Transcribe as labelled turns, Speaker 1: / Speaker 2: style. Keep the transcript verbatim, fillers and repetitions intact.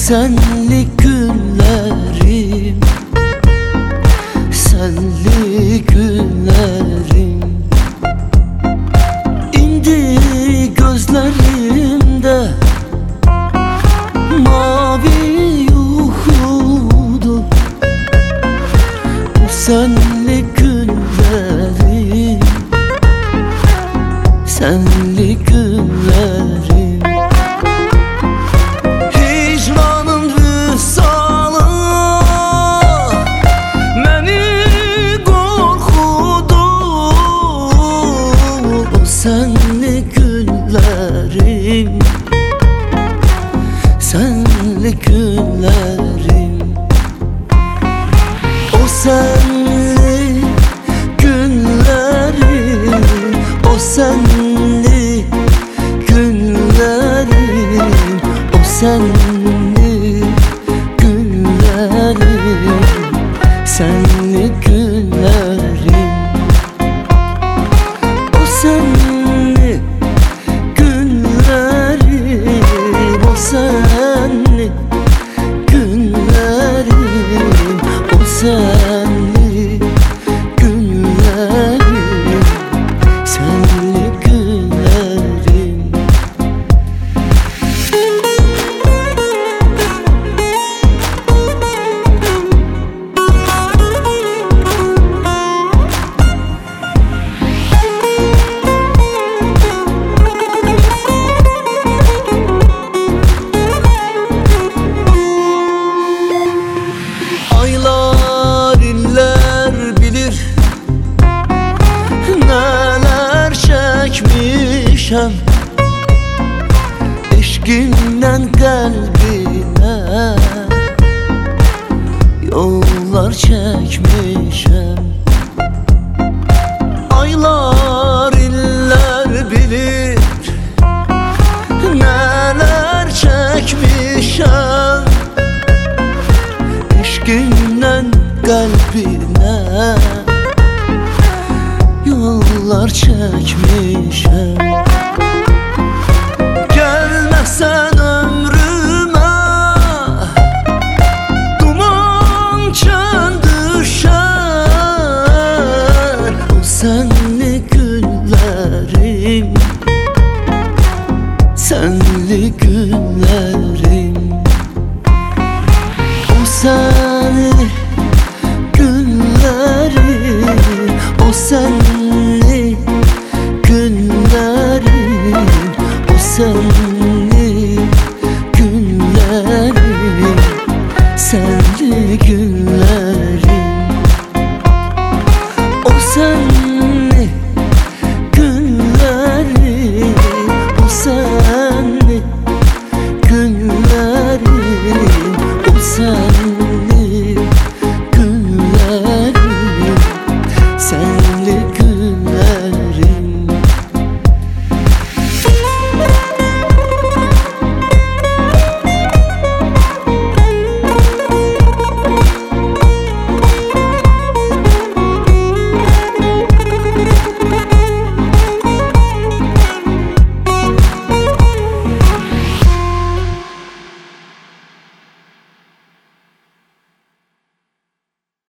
Speaker 1: senli günlerim, senli günlerim. İndi gözlerimde mavi yuhudu. Bu senli günlerim, senli günlerim. Hicranın vüsalı məni qorxudu. O senli günlerim, senli günlerim. O senli günlerim, o senli günlerim, o senli günlerim, senli günlerim. O senli günlerim, o senli günlerim, o senli günlerim, senli günlerim. Aylar, iller bilir neler çekmişem. Eşkimden kalbine yollar çekmişem. Aylar, iller bilir neler çekmişem. Eşkimden kalbine yollar çekmişem. Gelmezsen ömrüme duman çön düşer. O senli günlerim, senli günlerim. O senli günlerim, o senli günlerim, o senli